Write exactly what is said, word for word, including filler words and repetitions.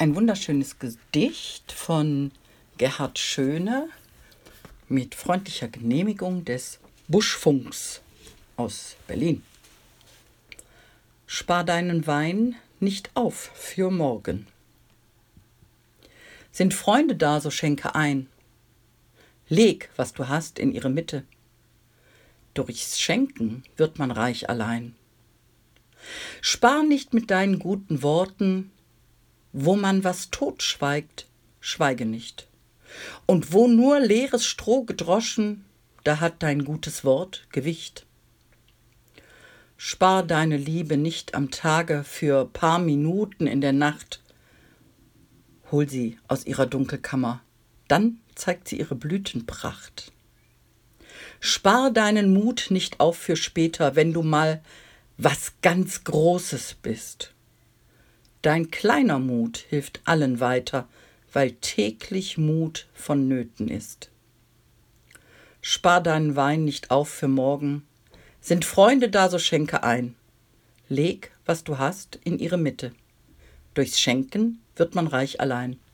Ein wunderschönes Gedicht von Gerhard Schöne mit freundlicher Genehmigung des Buschfunks aus Berlin. Spar deinen Wein nicht auf für morgen. Sind Freunde da, so schenke ein. Leg, was du hast, in ihre Mitte. Durchs Schenken wird man reich allein. Spar nicht mit deinen guten Worten, wo man was totschweigt, schweige nicht. Und wo nur leeres Stroh gedroschen, da hat dein gutes Wort Gewicht. Spar deine Liebe nicht am Tage für paar Minuten in der Nacht. Hol sie aus ihrer Dunkelkammer, dann zeigt sie ihre Blütenpracht. Spar deinen Mut nicht auf für später, wenn du mal was ganz Großes bist. Dein kleiner Mut hilft allen weiter, weil täglich Mut vonnöten ist. Spar deinen Wein nicht auf für morgen. Sind Freunde da, so schenke ein. Leg, was du hast, in ihre Mitte. Durchs Schenken wird man reich allein.